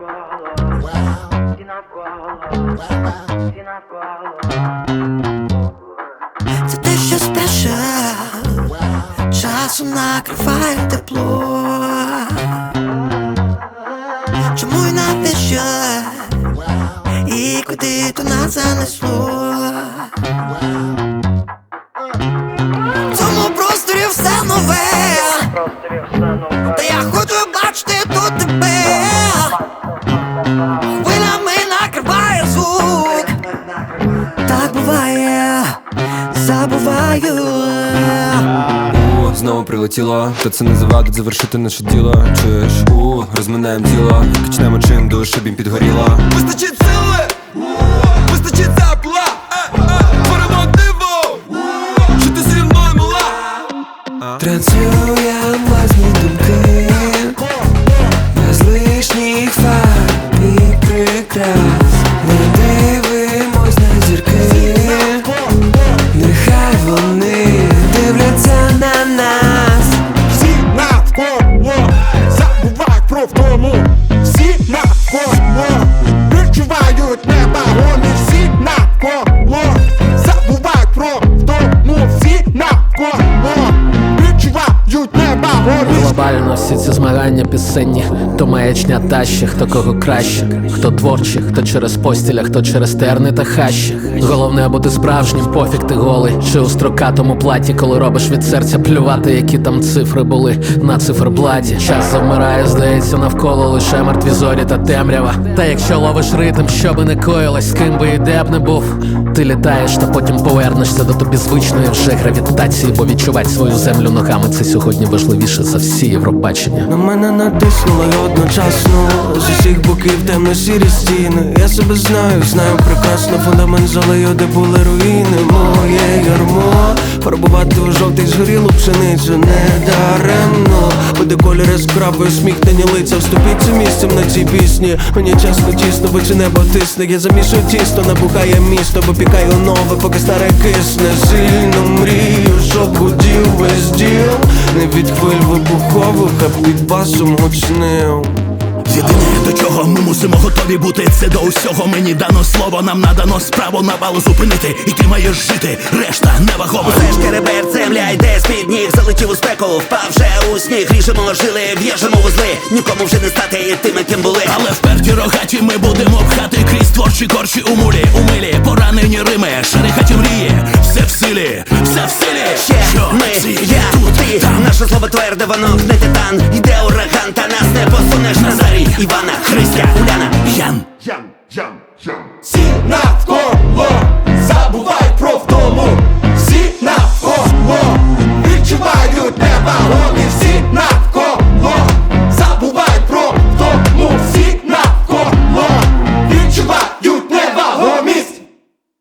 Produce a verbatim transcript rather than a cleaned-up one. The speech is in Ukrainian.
Це те, що спеше, часом накриває тепло. Чому й навіщо, і куди то нас занесло? В цьому просторі все нове, та я хочу бачити тут тебе. Хвилями накриває звук, так буває, забуваю. У, знову прилетіло, та це не завадить завершити наше діло. Чуєш, у, розминаєм тіло, качнемо чим душ, щоб їм підгоріло. Вистачить сили, вистачить запла, творимо диво, що ти зі мною мала. Транслюєм власні думки, без лишніх фарб і прикрас. Ми дивимось на зірки, нехай вони дивляться на нас. Всі навколо забувають про втому, всі навколо відчувають небо, вони всі навколо забувають про втому, всі навколо відчувають небо, вони. Глобально всі ці змагання пісенні, то маячня тащі, хто кого краще, хто творчий, хто через постіля, хто через терни та хащі. Головне бути справжнім, пофіг ти голий, чи у строкатому платі, коли робиш від серця плювати, які там цифри були на циферблаті. Час завмирає, здається, навколо лише мертві зорі та темрява. Та якщо ловиш ритм, що би не коїлось, з ким би і де б не був, ти літаєш, та потім повернешся до тобі звичної вже гравітації, бо відчувати свою землю ногами – це сьогодні важливіше за всі Євробачення. На мене натиснуло й одночасно з усіх боків темно-сірі стіни. Я себе знаю, знаю прекрасно, фундамент залию, де були руїни. Моє ярмо фарбувати у жовтий згорілу пшеницю не даремно. Буде кольор яскравий, усміхнені лиця. Вступіться місцем на цій пісні. Мені часто тісно, бо чи небо тисне. Я замішую тісто, набухає місто, бо пікаю нове, поки старе кисне. Сильно мрію, щоб гудів весь діл, не від хвиль вибухових, а під басом гучним. Єдине, до чого ми мусимо готові бути, це до усього мені дано слово. Нам надано справу навалу зупинити, і ти маєш жити, решта невагомо. Усе ж керебер, земля йде з-під ніг, залетів у спеку, впав вже у сніг. Ріжемо жили, в'яжемо вузли, нікому вже не стати тими, ким були. Але вперті рогаті ми будемо пхати крізь творчі корчі у мулі, у милі, поранені Рими, шерихаті мрії. Все в силі, все в силі. Ще що ми, ці, я, тут, ти, там. наше слово тверде, воно не титан. Йде ураган, та нас не посунеш. Назарій, Івана, Христя, Уляна,